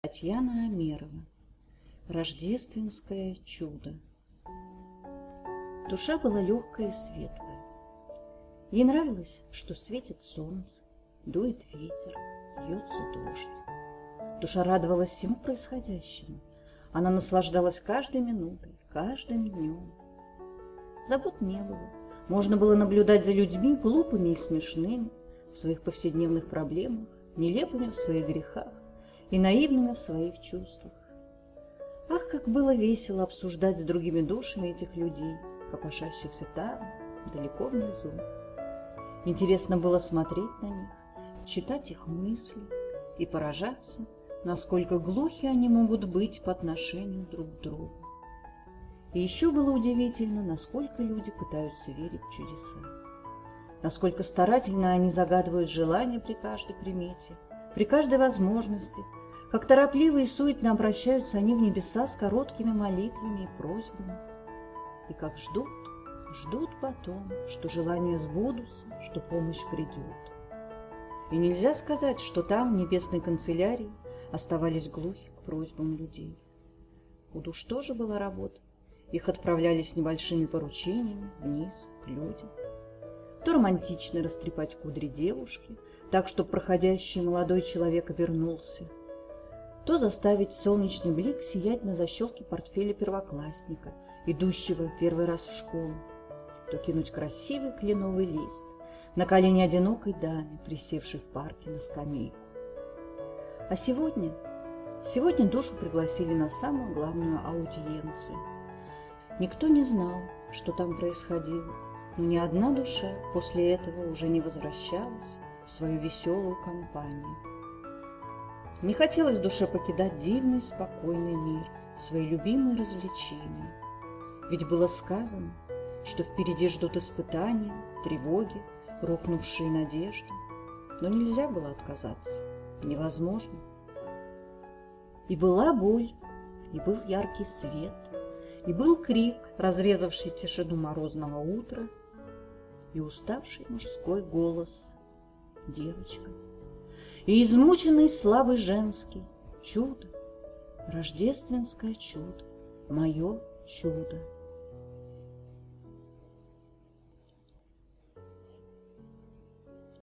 Татьяна Амерова. Рождественское чудо. Душа была легкая и светлая. Ей нравилось, что светит солнце, дует ветер, льется дождь. Душа радовалась всему происходящему. Она наслаждалась каждой минутой, каждым днем. Забот не было. Можно было наблюдать за людьми, глупыми и смешными, в своих повседневных проблемах, нелепыми в своих грехах и наивными в своих чувствах. Ах, как было весело обсуждать с другими душами этих людей, копошащихся там, далеко внизу. Интересно было смотреть на них, читать их мысли и поражаться, насколько глухи они могут быть по отношению друг к другу. И еще было удивительно, насколько люди пытаются верить в чудеса, насколько старательно они загадывают желания при каждой примете, при каждой возможности, как торопливо и суетно обращаются они в небеса с короткими молитвами и просьбами, и как ждут потом, что желания сбудутся, что помощь придет. И нельзя сказать, что там, в небесной канцелярии, оставались глухи к просьбам людей. У душ тоже была работа. Их отправляли с небольшими поручениями вниз, к людям. То романтично растрепать кудри девушки, так, чтобы проходящий молодой человек обернулся, то заставить солнечный блик сиять на защелке портфеля первоклассника, идущего первый раз в школу, то кинуть красивый кленовый лист на колени одинокой даме, присевшей в парке на скамейку. А сегодня душу пригласили на самую главную аудиенцию. Никто не знал, что там происходило, но ни одна душа после этого уже не возвращалась в свою веселую компанию. Не хотелось душе покидать дивный, спокойный мир, свои любимые развлечения. Ведь было сказано, что впереди ждут испытания, тревоги, рухнувшие надежды. Но нельзя было отказаться, невозможно. И была боль, и был яркий свет, и был крик, разрезавший тишину морозного утра, и уставший мужской голос: девочка. И измученный слабый женский: чудо, рождественское чудо, мое чудо.